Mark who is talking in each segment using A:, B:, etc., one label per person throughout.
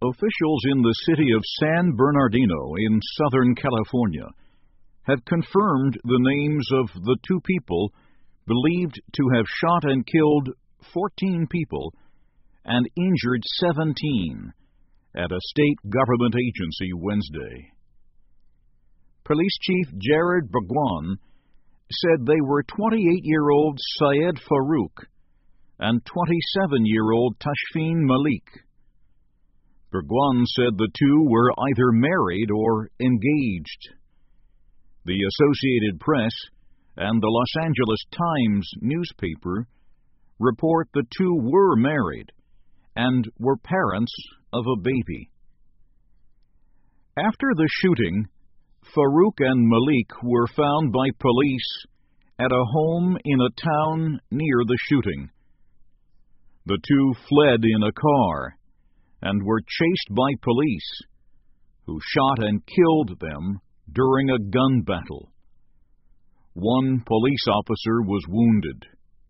A: Officials in the city of San Bernardino in Southern California have confirmed the names of the two people believed to have shot and killed 14 people and injured 17 at a state government agency Wednesday. Police Chief Jared Bhagwan said they were 28-year-old Syed Farouk and 27-year-old Tashfeen Malik. Bhagwan said the two were either married or engaged. The Associated Press and the Los Angeles Times newspaper report the two were married and were parents of a baby. After the shooting, Farouk and Malik were found by police at a home in a town near the shooting. The two fled in a car and were chased by police, who shot and killed them during a gun battle. One police officer was wounded.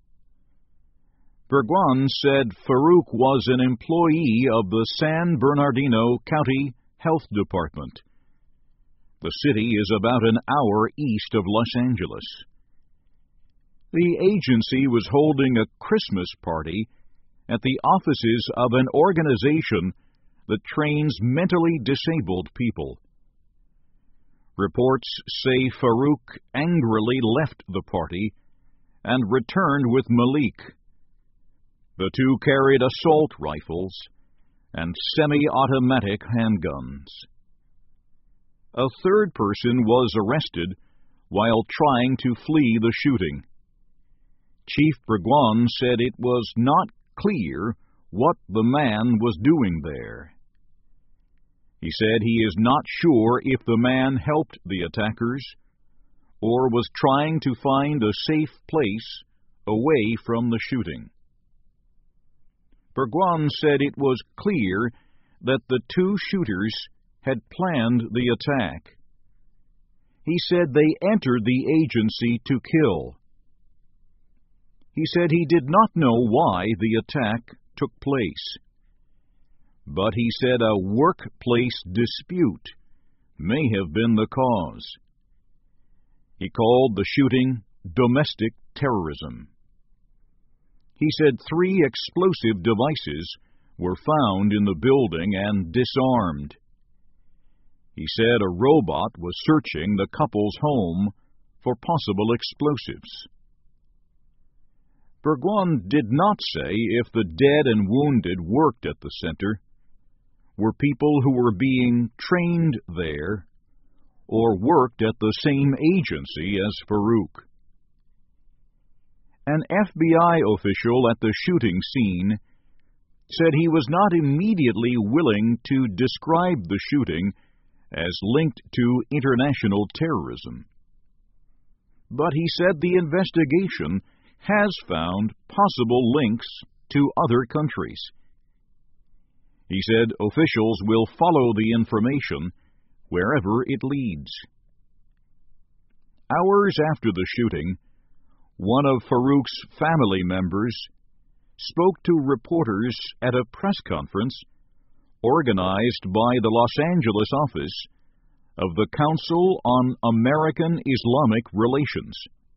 A: Bhagwan said Farouk was an employee of the San Bernardino County Health Department. The city is about an hour east of Los Angeles. The agency was holding a Christmas party at the offices of an organization that trains mentally disabled people. Reports say Farouk angrily left the party and returned with Malik. The two carried assault rifles and semi-automatic handguns. A third person was arrested while trying to flee the shooting. Chief Bhagwan said it was not clear what the man was doing there. He said he is not sure if the man helped the attackers or was trying to find a safe place away from the shooting. Bhagwan said it was clear that the two shooters had planned the attack. He said they entered the agency to kill. He said he did not know why the attack took place, but he said a workplace dispute may have been the cause. He called the shooting domestic terrorism. He said 3 explosive devices were found in the building and disarmed. He said a robot was searching the couple's home for possible explosives. Bhagwan did not say if the dead and wounded worked at the center, were people who were being trained there, or worked at the same agency as Farouk. An FBI official at the shooting scene said he was not immediately willing to describe the shooting as linked to international terrorism. But he said the investigation has found possible links to other countries. He said officials will follow the information wherever it leads. Hours after the shooting, one of Farouk's family members spoke to reporters at a press conference organized by the Los Angeles office of the Council on American Islamic Relations.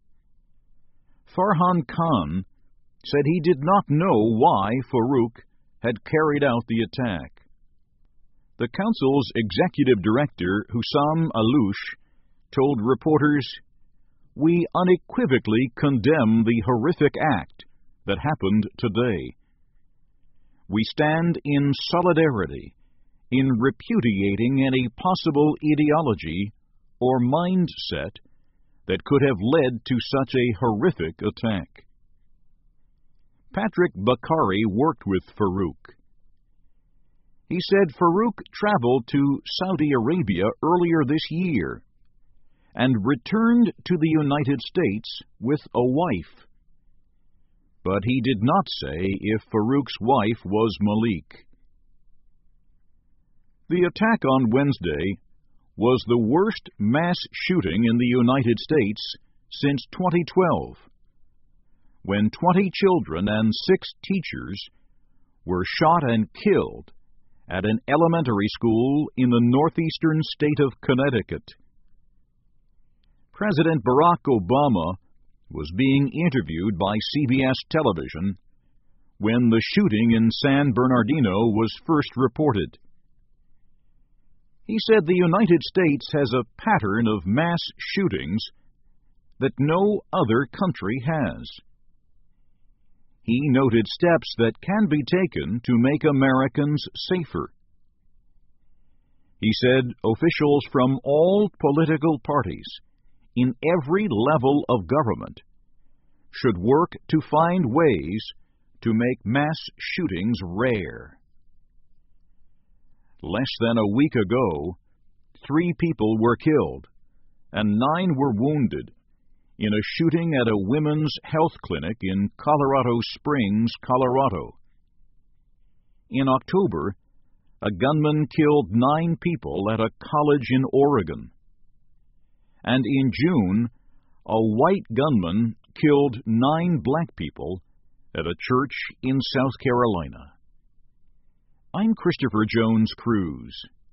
A: Farhan Khan said he did not know why Farouk had carried out the attack. The Council's executive director, Hussam Alouche, told reporters, "We unequivocally condemn the horrific act that happened today. We stand in solidarity in repudiating any possible ideology or mindset that could have led to such a horrific attack." Patrick Bakari worked with Farouk. He said Farouk traveled to Saudi Arabia earlier this year and returned to the United States with a wife. But he did not say if Farouk's wife was Malik. The attack on Wednesday was the worst mass shooting in the United States since 2012, when 20 children and 6 teachers were shot and killed at an elementary school in the northeastern state of Connecticut. President Barack Obama was being interviewed by CBS television when the shooting in San Bernardino was first reported. He said the United States has a pattern of mass shootings that no other country has. He noted steps that can be taken to make Americans safer. He said officials from all political parties, in every level of government, should work to find ways to make mass shootings rare. Less than a week ago, 3 people were killed and 9 were wounded in a shooting at a women's health clinic in Colorado Springs, Colorado. In October, a gunman killed 9 people at a college in Oregon. And in June, a white gunman killed 9 black people at a church in South Carolina. I'm Christopher Jones Cruz.